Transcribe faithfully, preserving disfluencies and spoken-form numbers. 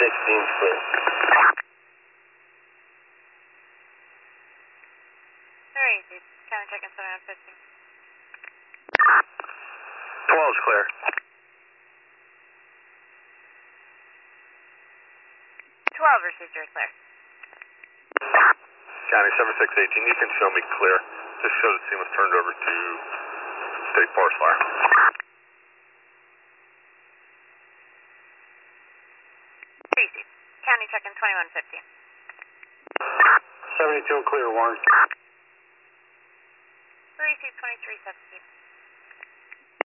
sixteen is clear. Very easy. County check-in twenty-one fifteen. twelve is clear. twelve received, you're clear. County seven six eighteen, you can show me clear. Just show the team was turned over to State Forest Fire. Easy. County check-in twenty-one fifteen. seventy-two clear, Warren. Received twenty-three seventeen.